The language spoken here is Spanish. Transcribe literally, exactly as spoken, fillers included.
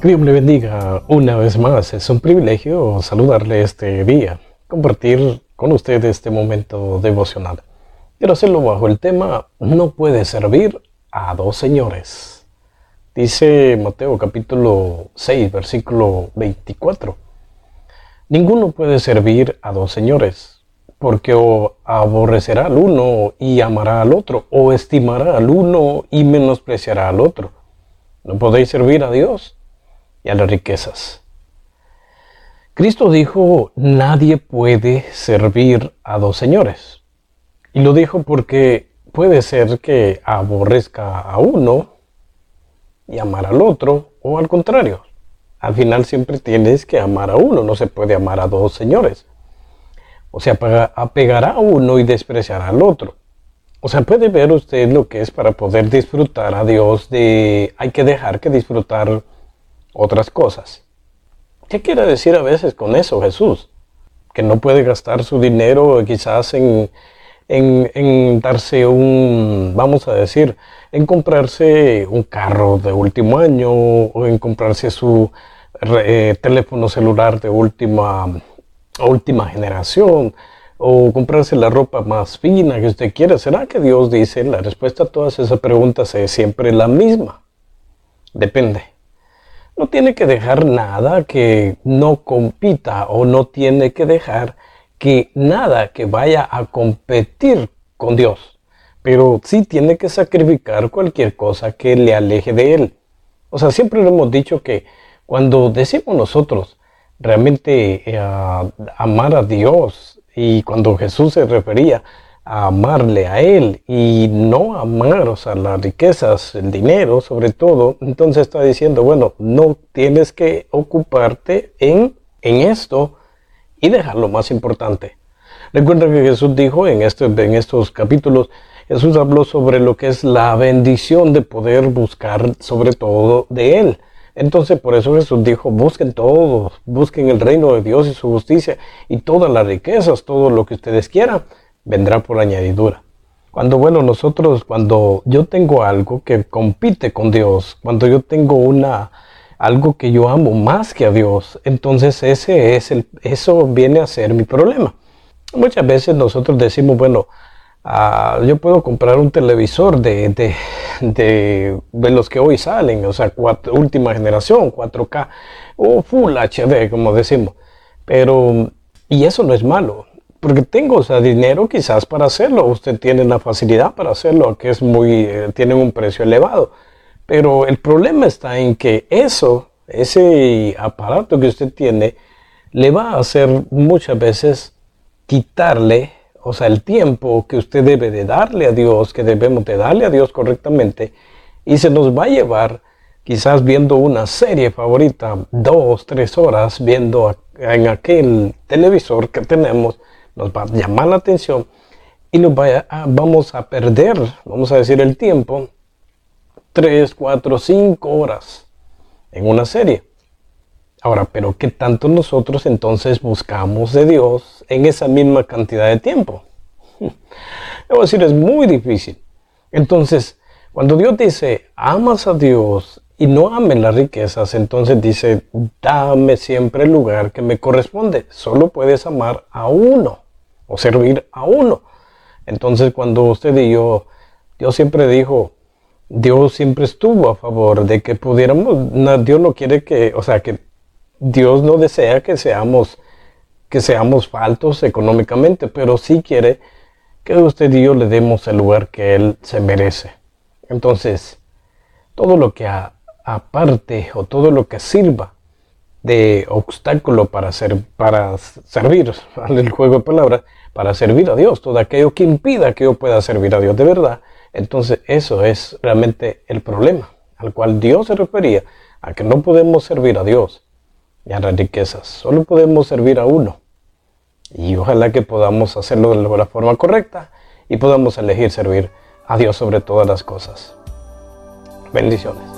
Que Dios le bendiga una vez más. Es un privilegio saludarle este día, compartir con usted este momento devocional. Quiero hacerlo bajo el tema: no puede servir a dos señores. Dice Mateo capítulo seis, versículo veinticuatro. Ninguno puede servir a dos señores, porque o aborrecerá al uno y amará al otro, o estimará al uno y menospreciará al otro. No podéis servir a Dios y a las riquezas. Cristo dijo: nadie puede servir a dos señores. Y lo dijo porque puede ser que aborrezca a uno y amar al otro, o al contrario. Al final siempre tienes que amar a uno, no se puede amar a dos señores. O sea, apegará a uno y despreciará al otro. O sea, puede ver usted lo que es para poder disfrutar a Dios, de hay que dejar que disfrutar otras cosas. ¿Qué quiere decir a veces con eso Jesús? Que no puede gastar su dinero quizás en, en, en darse un, vamos a decir, en comprarse un carro de último año, o en comprarse su eh, teléfono celular de última, última generación, o comprarse la ropa más fina que usted quiera. ¿Será que Dios dice? La respuesta a todas esas preguntas es siempre la misma. Depende. No tiene que dejar nada que no compita, o no tiene que dejar que nada que vaya a competir con Dios. Pero sí tiene que sacrificar cualquier cosa que le aleje de Él. O sea, siempre lo hemos dicho que cuando decimos nosotros realmente eh, amar a Dios, y cuando Jesús se refería a amarle a Él y no amar, o sea, las riquezas, el dinero sobre todo, entonces está diciendo, bueno, no tienes que ocuparte en, en esto y dejar lo más importante. Recuerda que Jesús dijo en, este, en estos capítulos, Jesús habló sobre lo que es la bendición de poder buscar sobre todo de Él. Entonces por eso Jesús dijo: busquen todo, busquen el reino de Dios y su justicia, y todas las riquezas, todo lo que ustedes quieran, vendrá por añadidura. Cuando, bueno, nosotros, cuando yo tengo algo que compite con Dios, cuando yo tengo una, algo que yo amo más que a Dios, entonces ese es el, eso viene a ser mi problema. Muchas veces nosotros decimos, bueno, Uh, yo puedo comprar un televisor de, de, de, de los que hoy salen, o sea, cuatro, última generación, cuatro K o Full H D, como decimos. Pero, y eso no es malo, porque tengo, o sea, dinero quizás para hacerlo. Usted tiene la facilidad para hacerlo, que es muy, eh, tienen un precio elevado. Pero el problema está en que eso, ese aparato que usted tiene, le va a hacer muchas veces quitarle, o sea, el tiempo que usted debe de darle a Dios, que debemos de darle a Dios correctamente, y se nos va a llevar quizás viendo una serie favorita, dos, tres horas viendo a, en aquel televisor que tenemos, nos va a llamar la atención y nos va a, vamos a perder, vamos a decir, el tiempo, tres, cuatro, cinco horas en una serie. Ahora, pero ¿qué tanto nosotros entonces buscamos de Dios en esa misma cantidad de tiempo? Debo decir, es muy difícil. Entonces, cuando Dios dice, amas a Dios y no ames las riquezas, entonces dice, dame siempre el lugar que me corresponde. Solo puedes amar a uno o servir a uno. Entonces, cuando usted y yo, Dios siempre dijo, Dios siempre estuvo a favor de que pudiéramos, no, Dios no quiere que, o sea, que Dios no desea que seamos, que seamos faltos económicamente, pero sí quiere que usted y yo le demos el lugar que Él se merece. Entonces, todo lo que a, aparte o todo lo que sirva de obstáculo para, ser, para servir, el juego de palabras, para servir a Dios, todo aquello que impida que yo pueda servir a Dios de verdad, entonces eso es realmente el problema al cual Dios se refería, a que no podemos servir a Dios y a las riquezas, solo podemos servir a uno. Y ojalá que podamos hacerlo de la forma correcta y podamos elegir servir a Dios sobre todas las cosas. Bendiciones.